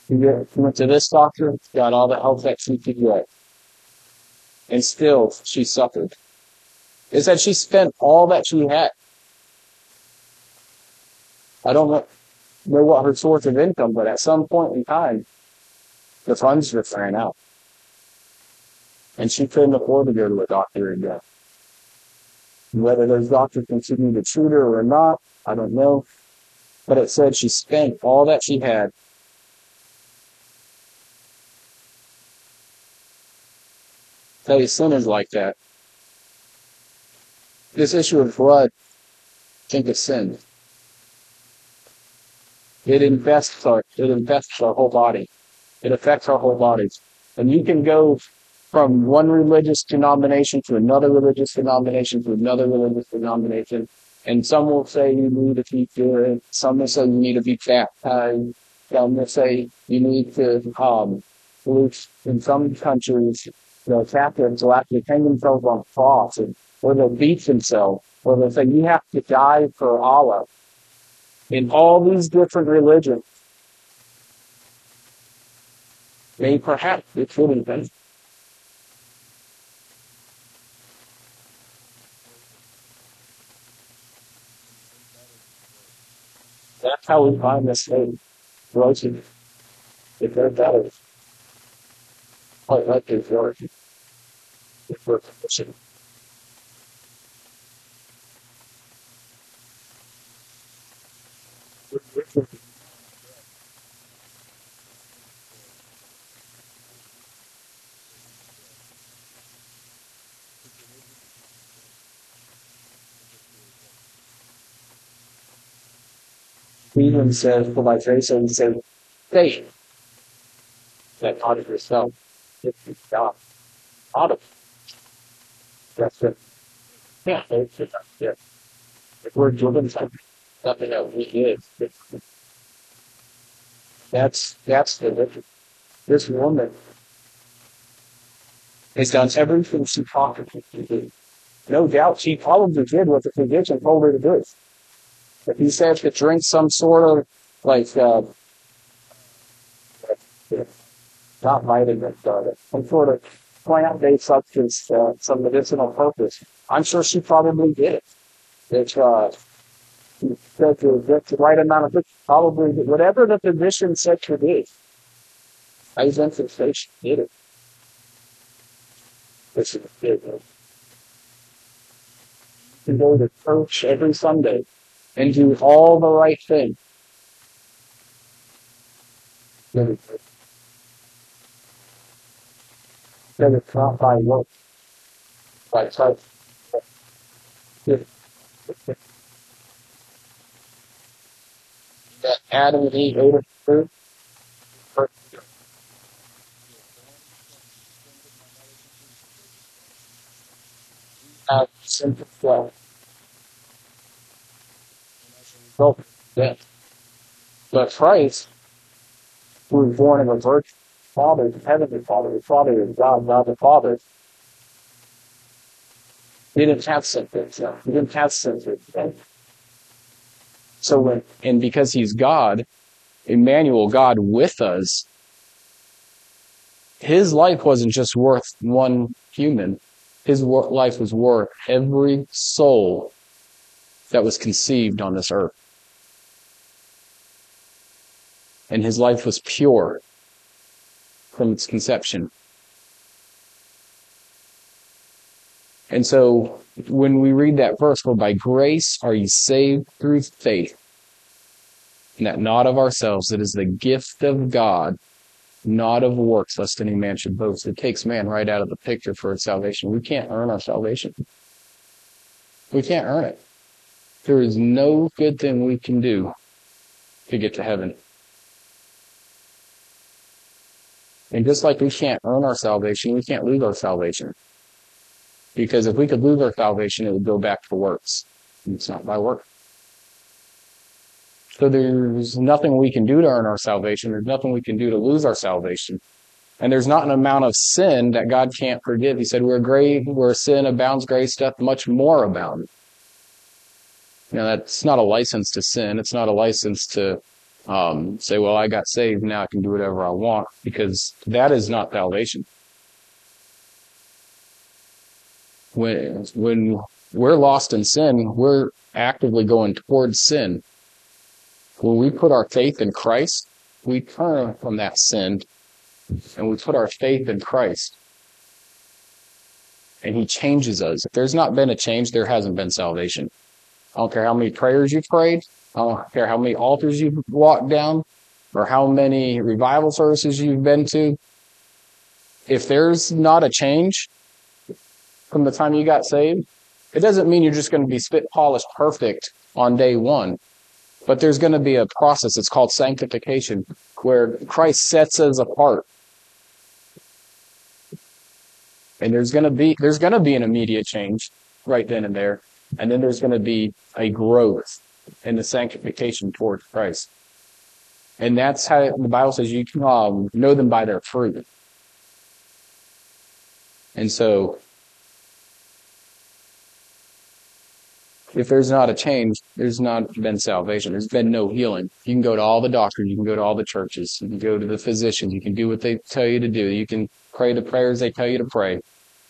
She went to this doctor, got all the help that she could get, and still she suffered. It said she spent all that she had. I don't know what her source of income, but at some point in time, the funds just ran out. And she couldn't afford to go to a doctor again. Whether those doctors continued to treat her or not, I don't know. But it said she spent all that she had. Tell you, sin is like that. This issue of blood, think of sin. It infests our whole body. It affects our whole bodies. And you can go from one religious denomination to another religious denomination to another religious denomination. And some will say you need to be good. Some will say you need to be baptized. Some will say you need to, in some countries, the Catholics will actually hang themselves on a cross, or they'll beat themselves, or they'll say you have to die for Allah. In all these different religions, they perhaps it's really been. That's how we find this thing. Broken. If they're better, quite likely for it. If we're pushing. Cleveland says, for my face, and he said, faith. That out of yourself. If you got out of. That's it. Yeah, that's it. If we're given something that we give, that's the difference. This woman has done everything she possibly could do. No doubt she probably did what the physician told her to do. If he said to drink some sort of, not vitamin, some sort of plant-based substance, some medicinal purpose, I'm sure she probably did it. If she said to get the right amount of it, probably did. Whatever the physician said to do, I think to say she did it. This is it. To go to church every Sunday and do all the right things. Then it's not by work, by faith. That Adam and Eve ate of the fruit. Have sinful flesh. So, yeah. But Christ, who was born of a virgin, Father, the heavenly Father, the Father is God, God the Father, he didn't have sinful flesh. He didn't have sinful flesh. So and because he's God, Emmanuel, God with us, his life wasn't just worth one human. His life was worth every soul that was conceived on this earth. And his life was pure from its conception. And so when we read that verse, for by grace are ye saved through faith, and that not of ourselves, it is the gift of God, not of works, lest any man should boast. It takes man right out of the picture for salvation. We can't earn our salvation. We can't earn it. There is no good thing we can do to get to heaven. And just like we can't earn our salvation, we can't lose our salvation. Because if we could lose our salvation, it would go back to works. And it's not by work. So there's nothing we can do to earn our salvation. There's nothing we can do to lose our salvation. And there's not an amount of sin that God can't forgive. He said, where sin abounds, grace doth much more abound. That's not a license to sin. It's not a license to say, well, I got saved, now I can do whatever I want, because that is not salvation. When we're lost in sin, we're actively going towards sin. When we put our faith in Christ, we turn from that sin and we put our faith in Christ. And He changes us. If there's not been a change, there hasn't been salvation. I don't care how many prayers you've prayed. I don't care how many altars you've walked down or how many revival services you've been to. If there's not a change from the time you got saved, it doesn't mean you're just going to be spit polished perfect on day one. But there's going to be a process. It's called sanctification, where Christ sets us apart. And there's going to be an immediate change right then and there. And then there's going to be a growth in the sanctification towards Christ. And that's how the Bible says you can know them by their fruit. And so, if there's not a change, there's not been salvation. There's been no healing. You can go to all the doctors. You can go to all the churches. You can go to the physicians. You can do what they tell you to do. You can pray the prayers they tell you to pray.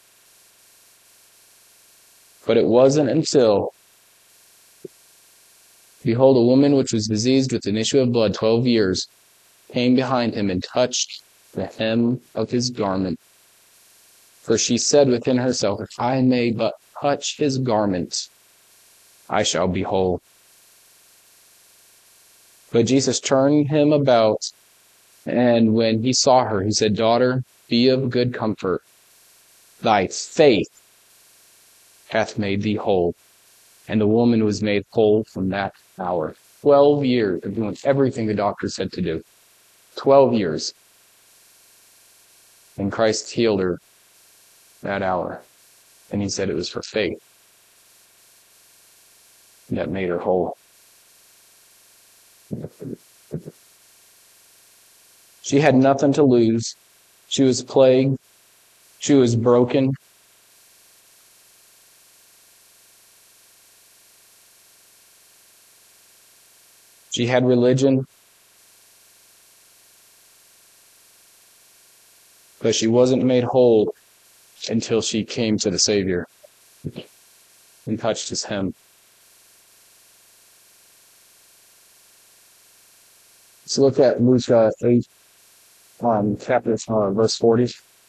But it wasn't until, behold, a woman which was diseased with an issue of blood 12 years came behind him and touched the hem of his garment. For she said within herself, if I may but touch his garment, I shall be whole. But Jesus turned him about, and when he saw her, he said, Daughter, be of good comfort. Thy faith hath made thee whole. And the woman was made whole from that hour. 12 years of doing everything the doctor said to do. 12 years. And Christ healed her that hour. And He said it was her faith that made her whole. She had nothing to lose. She was plagued. She was broken. She had religion. But she wasn't made whole until she came to the Savior and touched His hem. Let's look at Luke 8, verse 40.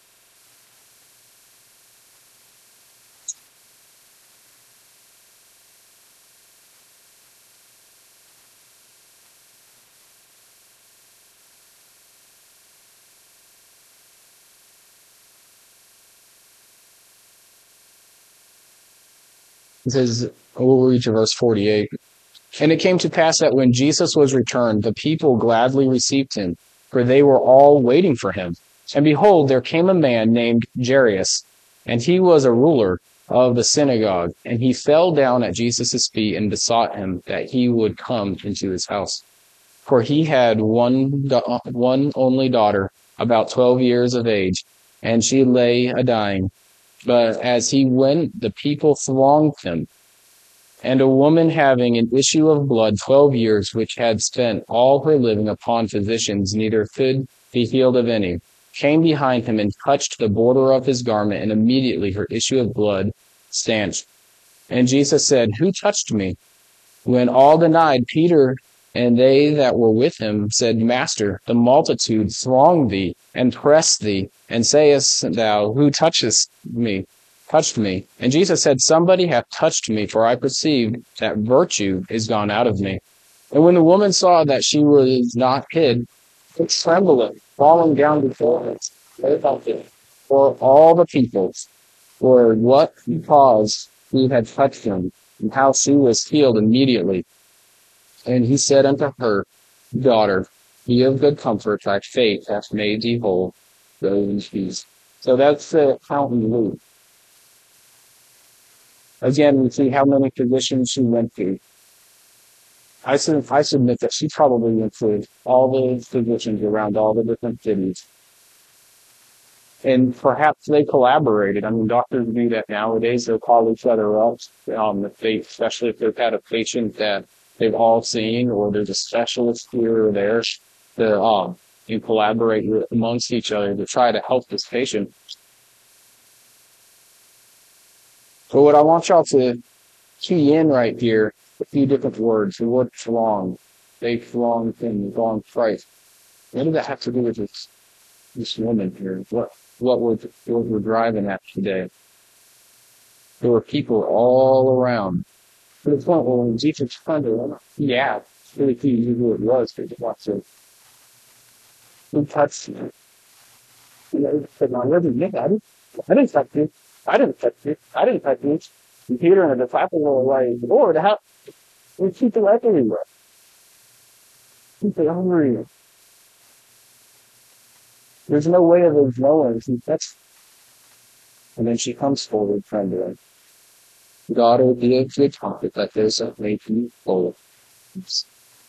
It says, we'll reach verse 48. And it came to pass that when Jesus was returned, the people gladly received him, for they were all waiting for him. And behold, there came a man named Jairus, and he was a ruler of the synagogue. And he fell down at Jesus' feet and besought him that he would come into his house. For he had one only daughter, about 12 years of age, and she lay a-dying. But as he went, the people thronged him. And a woman having an issue of blood 12 years, which had spent all her living upon physicians, neither could be healed of any, came behind him and touched the border of his garment, and immediately her issue of blood stanched. And Jesus said, Who touched me? When all denied, Peter and they that were with him said, Master, the multitude throng thee and press thee, and sayest thou, Who touched me? And Jesus said, Somebody hath touched me, for I perceived that virtue is gone out of me. And when the woman saw that she was not hid, it trembled, falling down before him, for all the people were what cause he had touched him, and how she was healed immediately. And he said unto her, Daughter, be of good comfort, thy faith hath made thee whole. Go in peace. So that's the account in Luke. Again, we see how many physicians she went to. I submit that she probably went to all the physicians around all the different cities. And perhaps they collaborated. I mean, doctors do that nowadays. They'll call each other up. Especially if they've had a patient that they've all seen, or there's a specialist here or there to you collaborate amongst each other to try to help this patient. So what I want y'all to key in right here, a few different words. The word throng. They thronged him, thronged Christ. What does that have to do with this woman here? What we're driving at today? There were people all around. To the point where when Jesus found her, he asked, really key who it was, because he wants to, who touched me? And they said, no, I didn't touch you. I didn't touch you. I didn't touch you. And Peter and the disciples were like, Lord, how? There's people everywhere. People hungry. There's no way of those knowing. And then she comes forward, trying to, daughter, be a good prophet that those that make you whole. The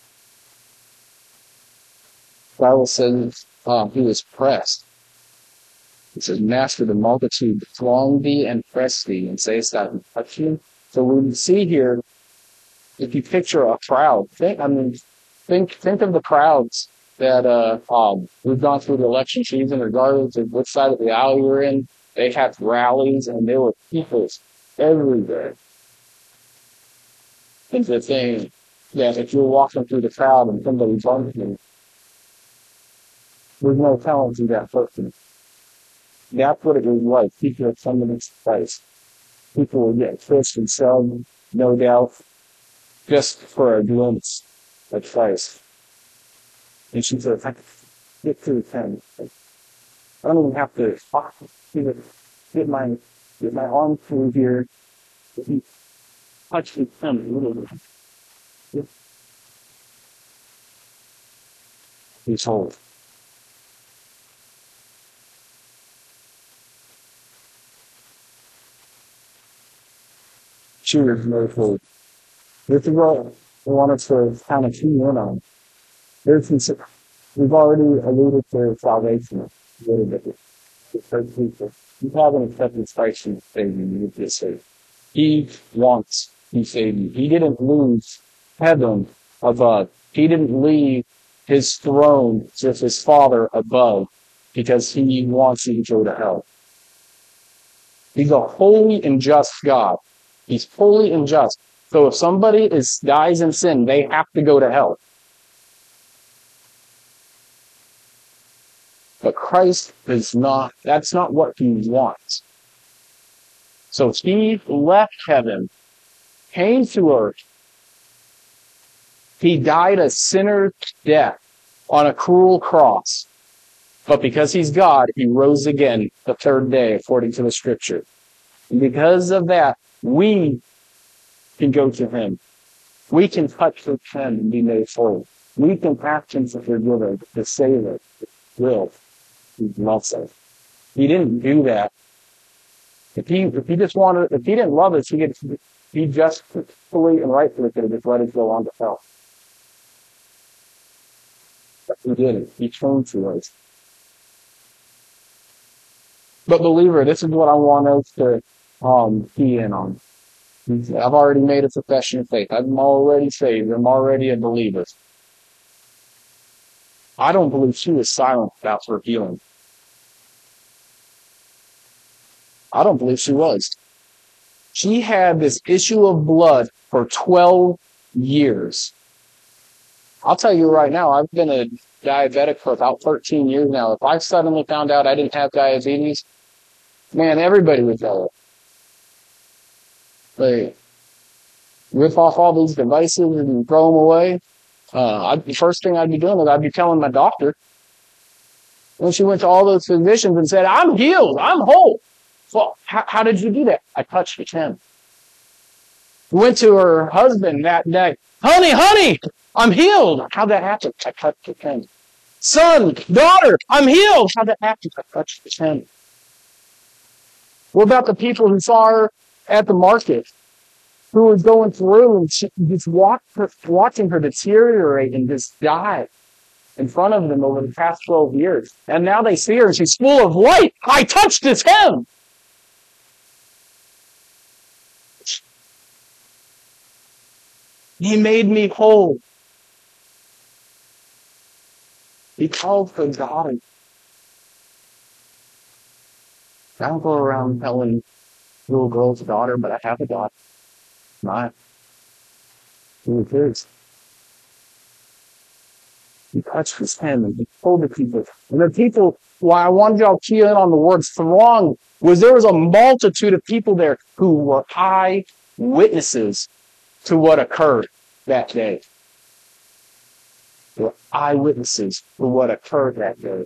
Bible says he was pressed. It says, Master, the multitude thronged thee and pressed thee, and sayest thou, touch you? So we see here, if you picture a crowd, think of the crowds that we've gone through the election season, regardless of which side of the aisle you're in. They had rallies, and there were people everywhere. It's the thing that if you're walking through the crowd and somebody bumps you, there's no telling who that person is. That's what it was like. People at somebody's place. People would get pushed and shoved, no doubt, just for a glimpse at Christ. And she said, if I could get to the tent, I don't even have to get my arm through here. If you touch the tent a little bit, he's whole. She was very full. This is what I wanted to kind of key in on. We've already alluded to salvation a little bit. You haven't accepted Christ as Savior, you get saved. He wants to save you. He didn't lose heaven above. He didn't leave his throne with his Father above because he wants you to go to hell. He's a holy and just God. He's holy and just. So if somebody dies in sin, they have to go to hell. But Christ is not, that's not what he wants. So he left heaven, came to earth. He died a sinner's death on a cruel cross. But because he's God, he rose again the third day, according to the scripture. And because of that, we can go to him. We can touch his hand and be made whole. We can ask him to forgive us, to save us, to will. He loves us. He didn't do that. If he didn't love us, he just fully and rightfully could have just let us go on to hell. But he didn't. He turned to us. But believer, this is what I want us to key in on. I've already made a profession of faith. I'm already saved. I'm already a believer. I don't believe she was silent about her healing. I don't believe she was. She had this issue of blood for 12 years. I'll tell you right now, I've been a diabetic for about 13 years now. If I suddenly found out I didn't have diabetes, man, everybody would know it. Like, rip off all these devices and throw them away. The first thing I'd be doing is I'd be telling my doctor. When she went to all those physicians and said, I'm healed, I'm whole. Well, how did you do that? I touched his hand. Went to her husband that day. Honey, I'm healed. How'd that happen? I touched his hand. Son, daughter, I'm healed. How'd that happen? I touched his hand. What about the people who saw her at the market, who was going through and just watching her deteriorate and just die in front of them over the past 12 years? And now they see her and she's full of life. I touched his hem. He made me whole. He called for daughter. I don't go around telling little girls daughter, but I have a daughter. Not. Who cares? He touched his hand and he told the people. And the people, why I wanted y'all to key in on the word throng, was there was a multitude of people there who were eyewitnesses to what occurred that day. They were eyewitnesses to what occurred that day.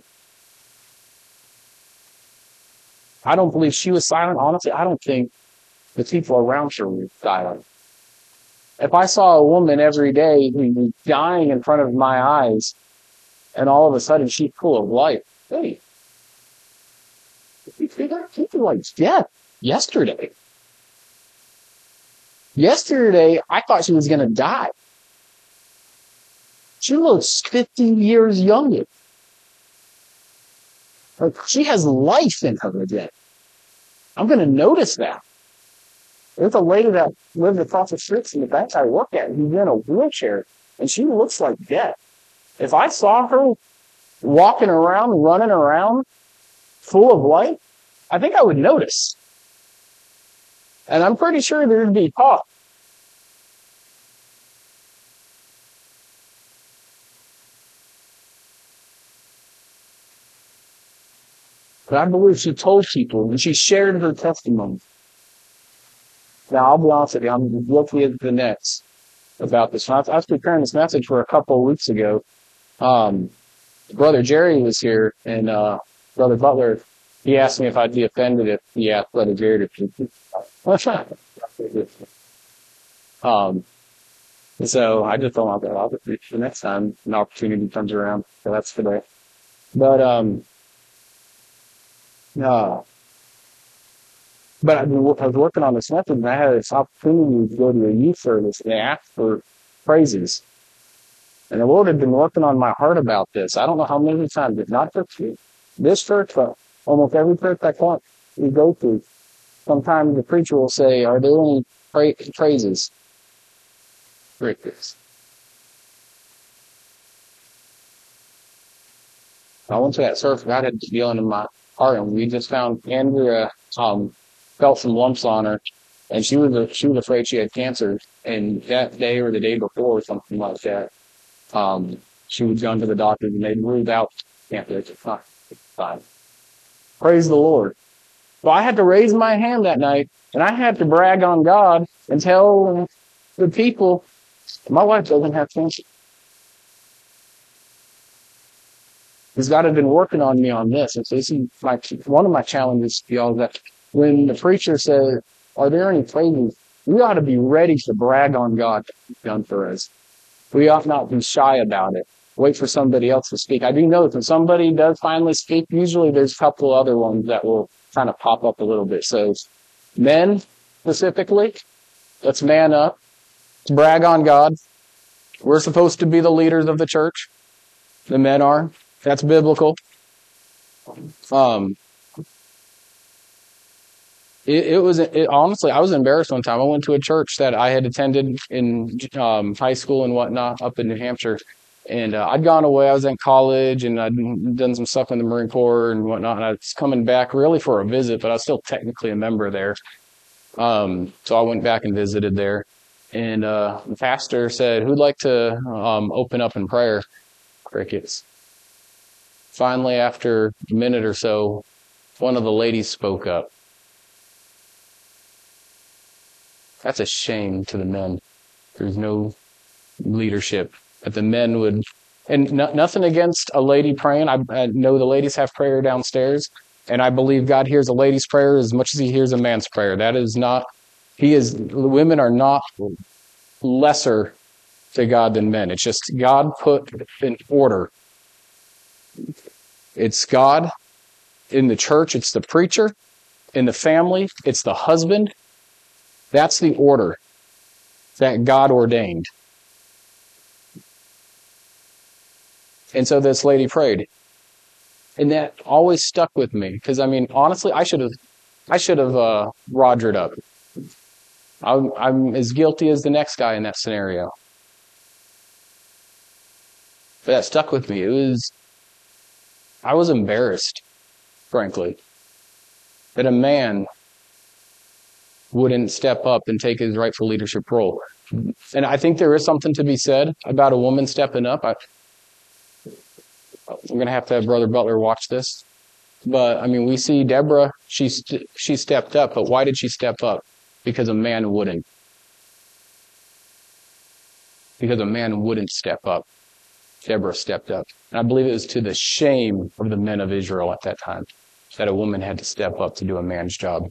I don't believe she was silent. Honestly, I don't think the people around her were silent. If I saw a woman every day who was dying in front of my eyes, and all of a sudden she's full of life, hey, people like death yesterday. Yesterday, I thought she was going to die. She looks 50 years younger. Like, she has life in her again. I'm going to notice that. There's a lady that lived across the street from the bank I work at, who's in a wheelchair, and she looks like death. If I saw her walking around, running around, full of life, I think I would notice. And I'm pretty sure there'd be talk. But I believe she told people, and she shared her testimony. Now, I'll be honest with you, I'm guilty as the next about this. I was preparing this message for a couple of weeks ago. Brother Jerry was here, and Brother Butler, he asked me if I'd be offended if he asked Brother Jerry to so I just don't want that. I'll just the next time an opportunity comes around. So that's today. But But I was working on this message, and I had this opportunity to go to a youth service, and they asked for praises. And the Lord had been working on my heart about this. I don't know how many times, but not just this church, but almost every church we go to. Sometimes the preacher will say, "Are there any praises?" Praises. I went to that service. God had been dealing in my heart, and we just found Andrea felt some lumps on her, and she was afraid she had cancer. And that day or the day before, or something like that, she was gone to the doctor, and they ruled out cancer. It's fine. Praise the Lord. So I had to raise my hand that night, and I had to brag on God and tell the people, my wife doesn't have cancer. Because God had been working on me on this. And so this is one of my challenges to y'all, that when the preacher says, "Are there any praises?" we ought to be ready to brag on God that He's done for us. We ought not be shy about it. Wait for somebody else to speak. I do know that when somebody does finally speak, usually there's a couple other ones that will kind of pop up a little bit. So men specifically, let's man up. Let's brag on God. We're supposed to be the leaders of the church. The men are. That's biblical. Honestly, I was embarrassed one time. I went to a church that I had attended in high school and whatnot up in New Hampshire. And I'd gone away. I was in college, and I'd done some stuff in the Marine Corps and whatnot. And I was coming back really for a visit, but I was still technically a member there. So I went back and visited there. And the pastor said, "Who'd like to open up in prayer?" Crickets. Finally, after a minute or so, one of the ladies spoke up. That's a shame to the men. There's no leadership. That the men would, and nothing against a lady praying. I know the ladies have prayer downstairs, and I believe God hears a lady's prayer as much as He hears a man's prayer. That is not, women are not lesser to God than men. It's just God put in order. It's God in the church. It's the preacher. In the family, it's the husband. That's the order that God ordained. And so this lady prayed. And that always stuck with me. Because, honestly, I should have rogered up. I'm as guilty as the next guy in that scenario. But that stuck with me. I was embarrassed, frankly, that a man wouldn't step up and take his rightful leadership role. And I think there is something to be said about a woman stepping up. We're going to have Brother Butler watch this. But, I mean, we see Deborah, she stepped up. But why did she step up? Because a man wouldn't. Because a man wouldn't step up. Deborah stepped up. And I believe it was to the shame of the men of Israel at that time that a woman had to step up to do a man's job.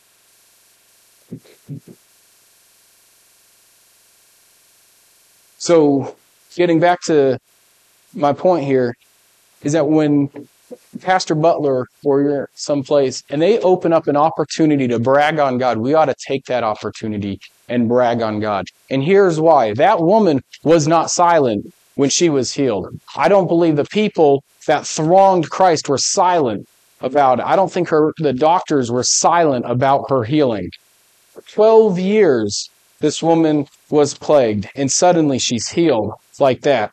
So, getting back to my point here, is that when Pastor Butler or you're someplace and they open up an opportunity to brag on God, we ought to take that opportunity and brag on God. And here's why. That woman was not silent when she was healed. I don't believe the people that thronged Christ were silent about it. I don't think the doctors were silent about her healing. For 12 years, this woman was plagued, and suddenly she's healed like that.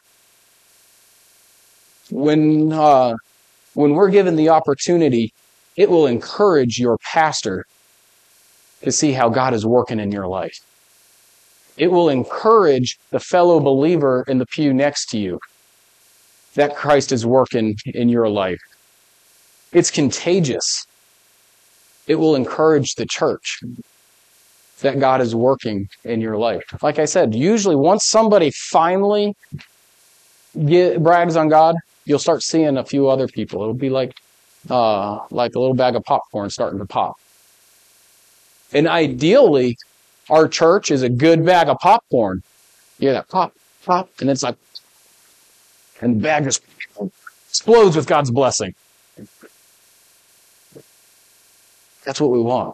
When we're given the opportunity, it will encourage your pastor to see how God is working in your life. It will encourage the fellow believer in the pew next to you that Christ is working in your life. It's contagious. It will encourage the church that God is working in your life. Like I said, usually once somebody finally brags on God, you'll start seeing a few other people. It'll be like a little bag of popcorn starting to pop. And ideally, our church is a good bag of popcorn. Yeah, that pop, pop, and it's like, and the bag just explodes with God's blessing. That's what we want.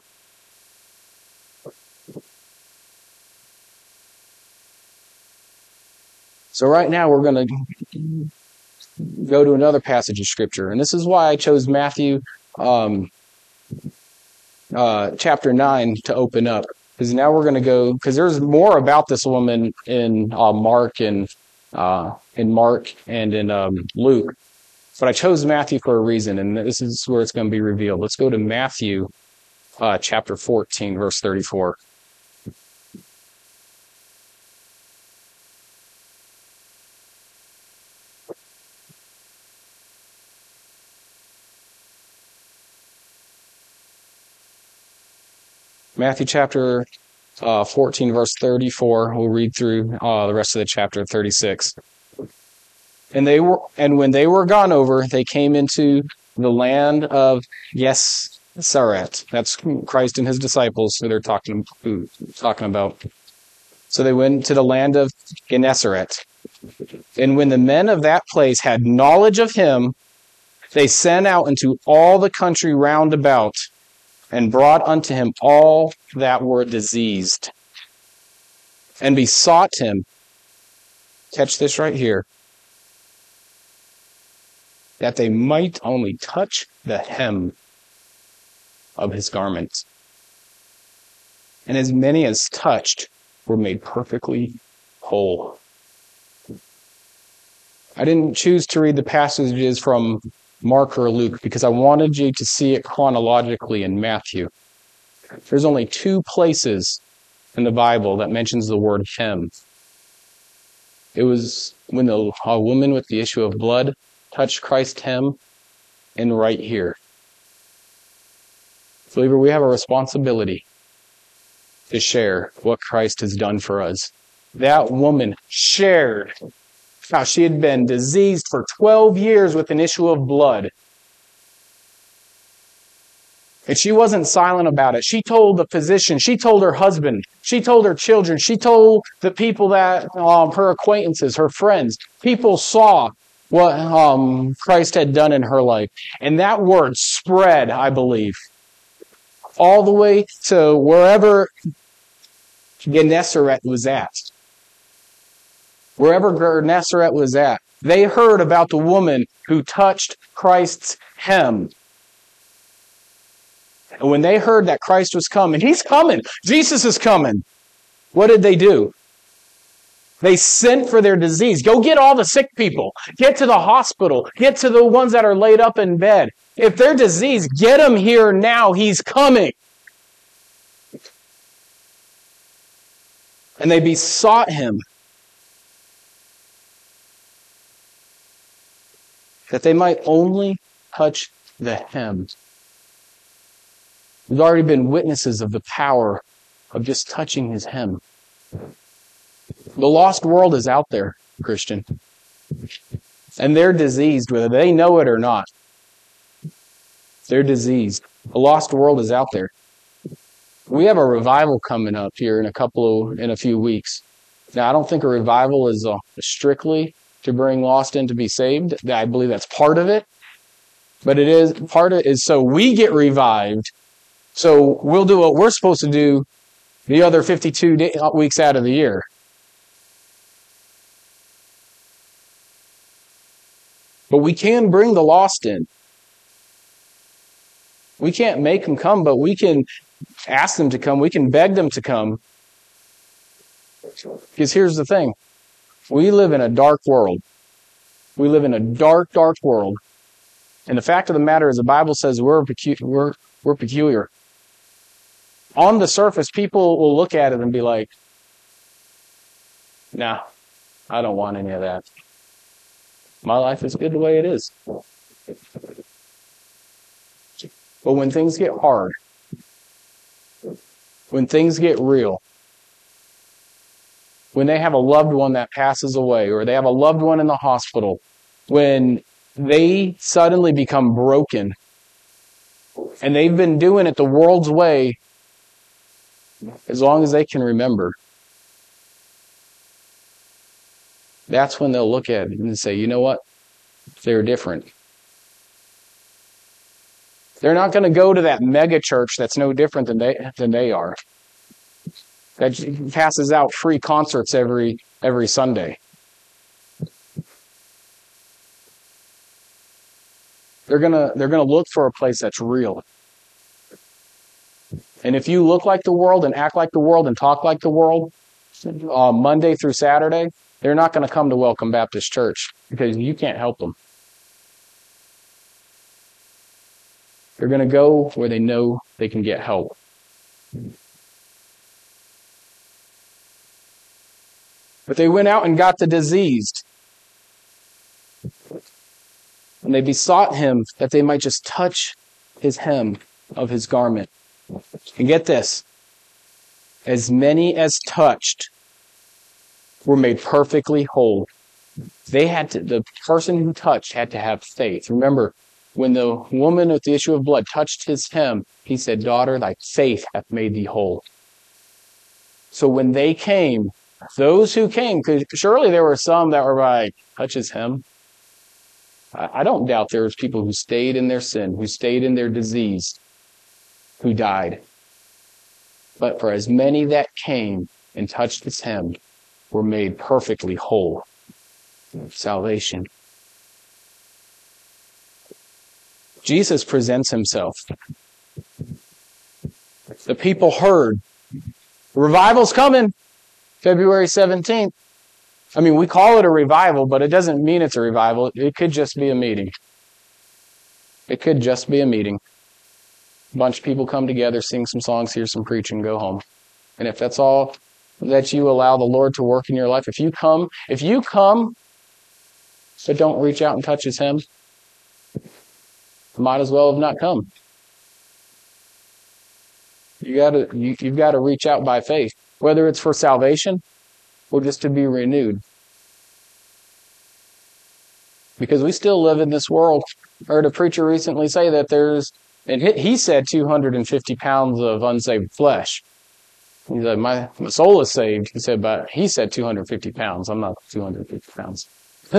So right now we're going to go to another passage of Scripture. And this is why I chose Matthew chapter 9 to open up. Because now we're going to go, because there's more about this woman in Mark and in Luke. But I chose Matthew for a reason, and this is where it's going to be revealed. Let's go to Matthew chapter 14, verse 34. Matthew chapter 14, verse 34. We'll read through the rest of the chapter 36. And when they were gone over, they came into the land of Gennesaret. That's Christ and his disciples who they're talking about. So they went to the land of Gennesaret. And when the men of that place had knowledge of him, they sent out into all the country round about, and brought unto him all that were diseased, and besought him, catch this right here, that they might only touch the hem of his garment. And as many as touched were made perfectly whole. I didn't choose to read the passages from Mark or Luke because I wanted you to see it chronologically in Matthew. There's only 2 places in the Bible that mentions the word hem. It was when a woman with the issue of blood touched Christ's hem, and right here. Believer, we have a responsibility to share what Christ has done for us. That woman shared how she had been diseased for 12 years with an issue of blood. And she wasn't silent about it. She told the physician, she told her husband, she told her children, she told the people that, her acquaintances, her friends. People saw what Christ had done in her life. And that word spread, I believe, all the way to wherever Gennesaret was at. Wherever Gennesaret was at, they heard about the woman who touched Christ's hem. And when they heard that Christ was coming, He's coming, Jesus is coming, what did they do? They sent for their disease. Go get all the sick people. Get to the hospital. Get to the ones that are laid up in bed. If they're diseased, get them here now. He's coming. And they besought him that they might only touch the hem. We've already been witnesses of the power of just touching his hem. The lost world is out there, Christian. And they're diseased, whether they know it or not. They're diseased. The lost world is out there. We have a revival coming up here in a few weeks. Now, I don't think a revival is strictly to bring lost in to be saved. I believe that's part of it. But it is part of it is so we get revived. So we'll do what we're supposed to do the other 52 weeks out of the year. But we can bring the lost in. We can't make them come, but we can ask them to come. We can beg them to come. Because here's the thing. We live in a dark world. We live in a dark, dark world. And the fact of the matter is the Bible says we're peculiar. On the surface, people will look at it and be like, nah, I don't want any of that. My life is good the way it is. But when things get hard, when things get real, when they have a loved one that passes away, or they have a loved one in the hospital, when they suddenly become broken, and they've been doing it the world's way as long as they can remember, that's when they'll look at it and say, you know what? They're different. They're not going to go to that mega church that's no different than they are. That passes out free concerts every Sunday. They're gonna look for a place that's real. And if you look like the world and act like the world and talk like the world, Monday through Saturday, they're not going to come to Welcome Baptist Church because you can't help them. They're going to go where they know they can get help. But they went out and got the diseased. And they besought him that they might just touch his hem of his garment. And get this. As many as touched were made perfectly whole. The person who touched had to have faith. Remember, when the woman with the issue of blood touched his hem, he said, "Daughter, thy faith hath made thee whole." So when they came, those who came, because surely there were some that were like, touch his hem. I don't doubt there was people who stayed in their sin, who stayed in their disease, who died. But for as many that came and touched his hem, were made perfectly whole. Salvation. Jesus presents himself. The people heard. Revival's coming. February 17th. I mean, we call it a revival, but it doesn't mean it's a revival. It could just be a meeting. It could just be a meeting. A bunch of people come together, sing some songs, hear some preaching, go home. And if that's all that you allow the Lord to work in your life, if you come, but don't reach out and touch his hem, might as well have not come. You've got to reach out by faith, whether it's for salvation or just to be renewed. Because we still live in this world. I heard a preacher recently say that he said 250 pounds of unsaved flesh. He said, my soul is saved. He said 250 pounds. I'm not 250 pounds.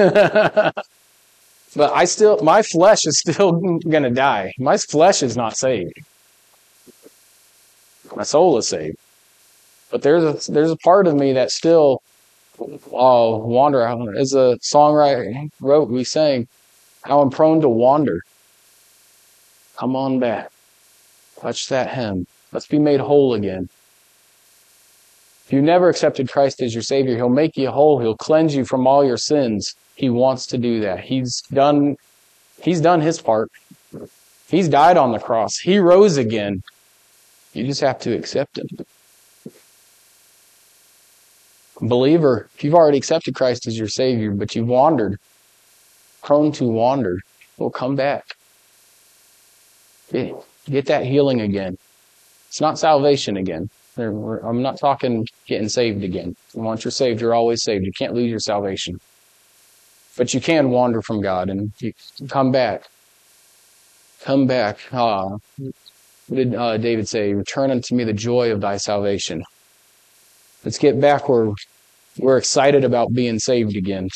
But my flesh is still going to die. My flesh is not saved. My soul is saved. But there's a part of me that still wander. As a songwriter wrote, we sang, how I'm prone to wander. Come on back. Touch that hem. Let's be made whole again. If you never accepted Christ as your Savior, He'll make you whole. He'll cleanse you from all your sins. He wants to do that. He's done His part. He's died on the cross. He rose again. You just have to accept Him. Believer, if you've already accepted Christ as your Savior, but you've wandered, prone to wander, well, come back. Get that healing again. It's not salvation again. I'm not talking getting saved again. Once you're saved, you're always saved. You can't lose your salvation. But you can wander from God, and you come back. Come back. What did David say? Return unto me the joy of thy salvation. Let's get back where we're excited about being saved again.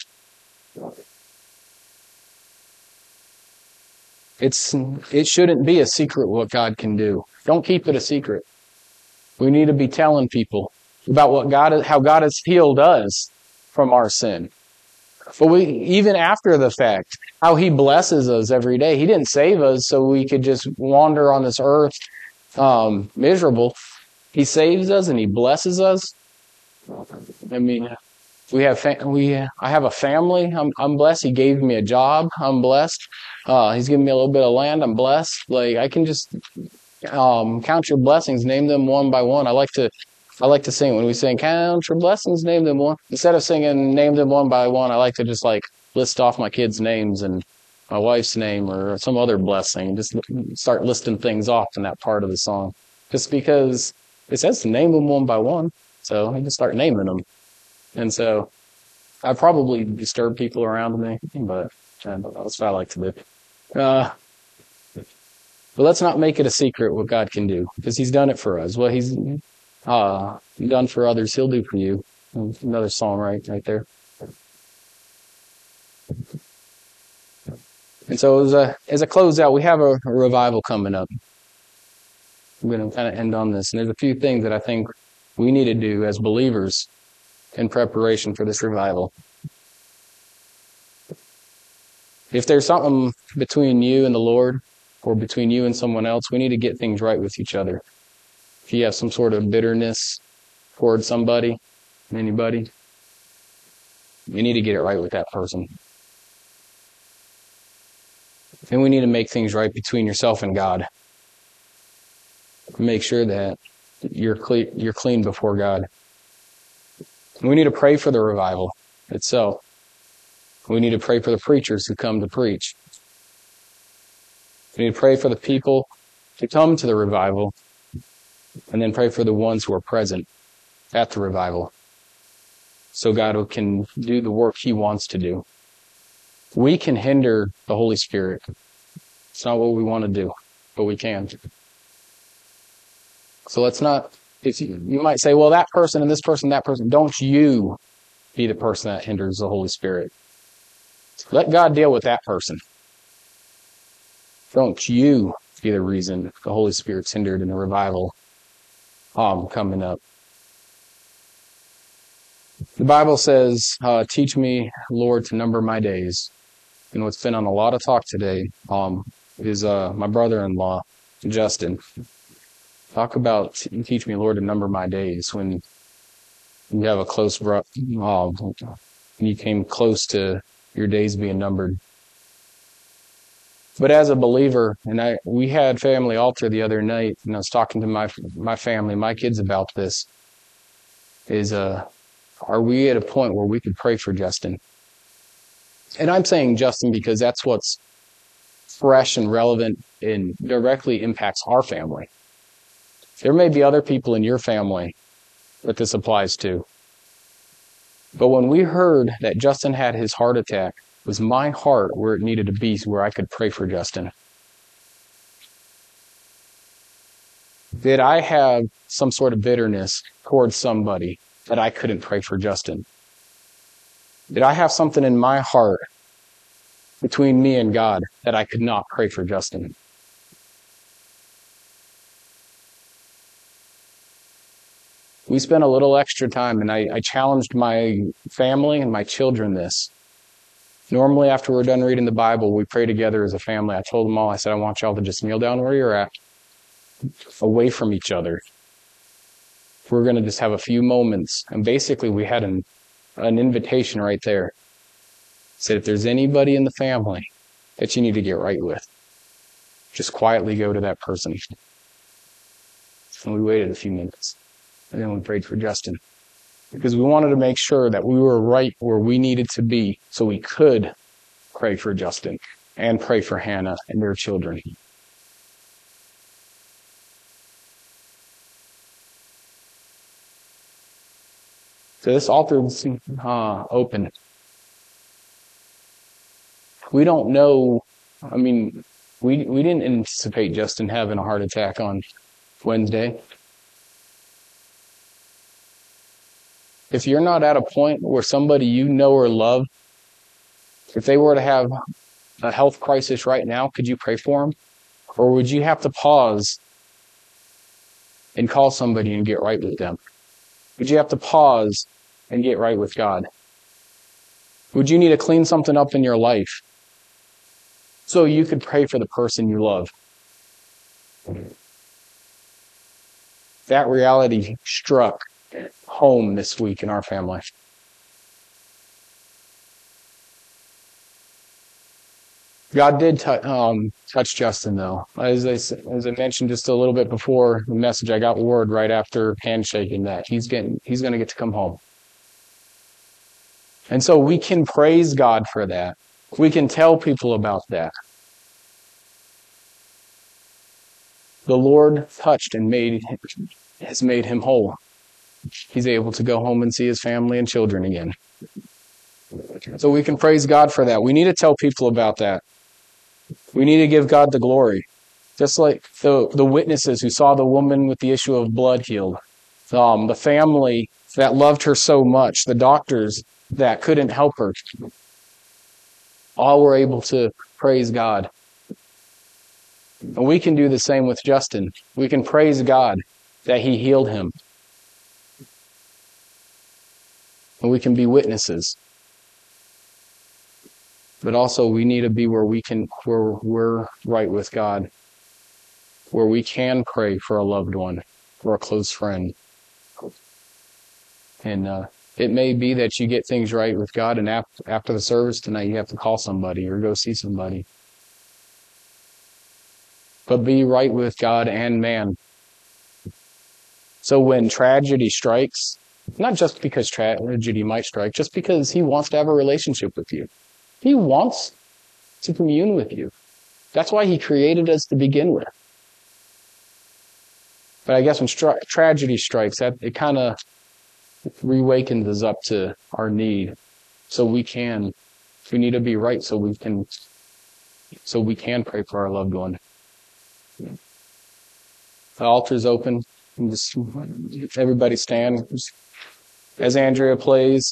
It shouldn't be a secret what God can do. Don't keep it a secret. We need to be telling people about how God has healed us from our sin. But even after the fact, how He blesses us every day. He didn't save us so we could just wander on this earth miserable. He saves us and He blesses us. I mean, I have a family. I'm blessed. He gave me a job. I'm blessed. He's given me a little bit of land. I'm blessed. Like, I can just count your blessings, name them one by one. I like to sing when we sing count your blessings, name them one. Instead of singing name them one by one, I like to just list off my kids' names and my wife's name or some other blessing. Just start listing things off in that part of the song. Just because it says to name them one by one. So I just start naming them. And so I probably disturb people around me, but that's what I like to do. But let's not make it a secret what God can do, because He's done it for us. What He's done for others, He'll do for you. Another song right there. And so as a closeout, we have a revival coming up. I'm going to kind of end on this. And there's a few things that I think we need to do as believers in preparation for this revival. If there's something between you and the Lord, or between you and someone else, we need to get things right with each other. If you have some sort of bitterness toward somebody, anybody, you need to get it right with that person. And we need to make things right between yourself and God. Make sure that you're clean before God. And we need to pray for the revival itself. We need to pray for the preachers who come to preach. We need to pray for the people to come to the revival, and then pray for the ones who are present at the revival, so God can do the work He wants to do. We can hinder the Holy Spirit. It's not what we want to do, but we can. So let's not, you might say, well, that person and this person, that person, don't you be the person that hinders the Holy Spirit. Let God deal with that person. Don't you be the reason the Holy Spirit's hindered in the revival coming up. The Bible says, teach me, Lord, to number my days. And what's been on a lot of talk today is my brother-in-law, Justin. Talk about, teach me, Lord, to number my days. When you have a close, you came close to your days being numbered. But as a believer, and we had family altar the other night, and I was talking to my family, my kids about this, are we at a point where we could pray for Justin? And I'm saying Justin because that's what's fresh and relevant and directly impacts our family. There may be other people in your family that this applies to. But when we heard that Justin had his heart attack, was my heart where it needed to be, where I could pray for Justin. Did I have some sort of bitterness towards somebody that I couldn't pray for Justin? Did I have something in my heart between me and God that I could not pray for Justin? We spent a little extra time, and I challenged my family and my children this. Normally, after we're done reading the Bible, we pray together as a family. I told them all, I said, I want y'all to just kneel down where you're at, away from each other. we're going to just have a few moments. And basically we had an invitation right there. Said if there's anybody in the family that you need to get right with, just quietly go to that person. And we waited a few minutes. And then we prayed for Justin. Because we wanted to make sure that we were right where we needed to be so we could pray for Justin and pray for Hannah and their children. So this altar is open. We don't know, we didn't anticipate Justin having a heart attack on Wednesday. If you're not at a point where somebody you know or love, if they were to have a health crisis right now, could you pray for them? Or would you have to pause and call somebody and get right with them? Would you have to pause and get right with God? Would you need to clean something up in your life so you could pray for the person you love? That reality struck home this week in our family. God did touch Justin, though. As I mentioned just a little bit before the message, I got word right after handshaking that he's going to get to come home. And so we can praise God for that. We can tell people about that. The Lord touched and has made him whole. He's able to go home and see his family and children again. So we can praise God for that. We need to tell people about that. We need to give God the glory. Just like the witnesses who saw the woman with the issue of blood healed. The family that loved her so much. The doctors that couldn't help her. All were able to praise God. And we can do the same with Justin. We can praise God that he healed him. And we can be witnesses. But also we need to be where we're right with God. Where we can pray for a loved one or a close friend. And it may be that you get things right with God and after the service tonight you have to call somebody or go see somebody. But be right with God and man. So when tragedy strikes, not just because tragedy might strike, just because he wants to have a relationship with you. He wants to commune with you. That's why he created us to begin with. But I guess when tragedy strikes, it kind of reawakens us up to our need. So we need to be right so we can pray for our loved one. The altar's open. Just everybody stand. As Andrea plays,